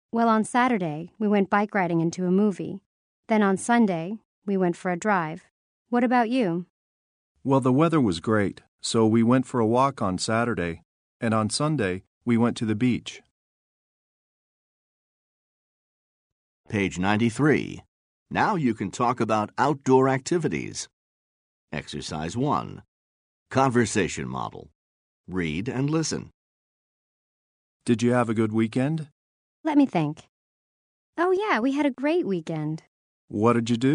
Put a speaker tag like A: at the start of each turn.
A: Well, on Saturday, we went bike riding and to a movie. Then on Sunday, we went for a drive. What about you?
B: Well, the weather was great, so we went for a walk on Saturday, and on Sunday, we went to the beach.
C: Page 93. Now you can talk about outdoor activities. Exercise 1. Conversation model. Read and listen.
B: Did you have a good weekend?
A: Let me think. Oh, yeah, we had a great weekend.
B: What did you do?